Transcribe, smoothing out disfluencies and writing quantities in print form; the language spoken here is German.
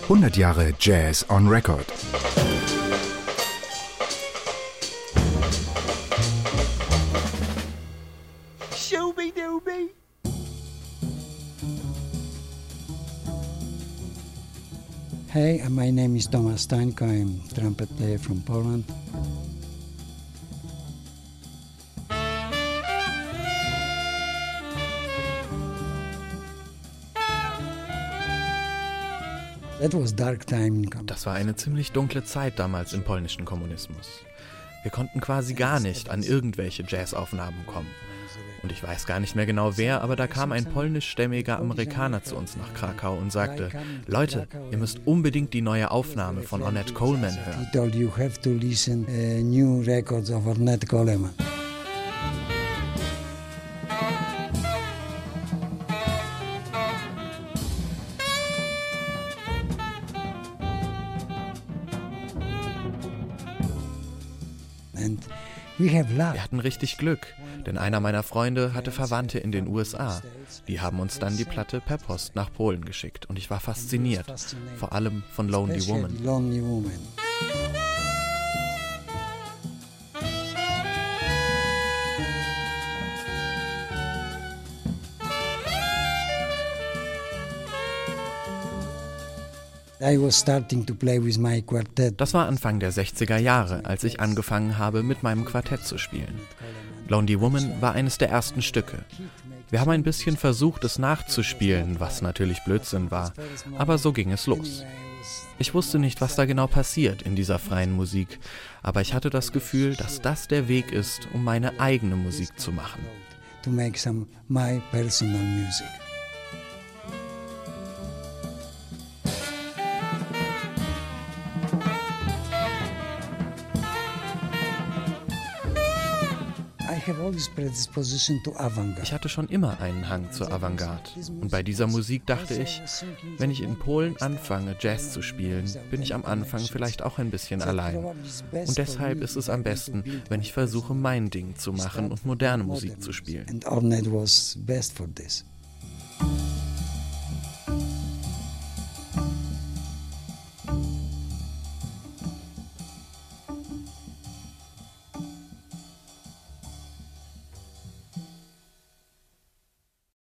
100 Jahre Jazz on Record. Hey, my name is Tomasz Stańko. I'm a trumpet player from Poland. Das war eine ziemlich dunkle Zeit damals im polnischen Kommunismus. Wir konnten quasi gar nicht an irgendwelche Jazzaufnahmen kommen. Und ich weiß gar nicht mehr genau wer, aber da kam ein polnischstämmiger Amerikaner zu uns nach Krakau und sagte: Leute, ihr müsst unbedingt die neue Aufnahme von Ornette Coleman hören. You have to listen new records of Ornette Coleman. Wir hatten richtig Glück, denn einer meiner Freunde hatte Verwandte in den USA. Die haben uns dann die Platte per Post nach Polen geschickt und ich war fasziniert, vor allem von Lonely Woman. Das war Anfang der 60er Jahre, als ich angefangen habe, mit meinem Quartett zu spielen. Lonely Woman war eines der ersten Stücke. Wir haben ein bisschen versucht, es nachzuspielen, was natürlich Blödsinn war, aber so ging es los. Ich wusste nicht, was da genau passiert in dieser freien Musik, aber ich hatte das Gefühl, dass das der Weg ist, um meine eigene Musik zu machen. To make some my personal music. Ich hatte schon immer einen Hang zur Avantgarde. Und bei dieser Musik dachte ich, wenn ich in Polen anfange, Jazz zu spielen, bin ich am Anfang vielleicht auch ein bisschen allein. Und deshalb ist es am besten, wenn ich versuche, mein Ding zu machen und moderne Musik zu spielen. And Ornette was best for this.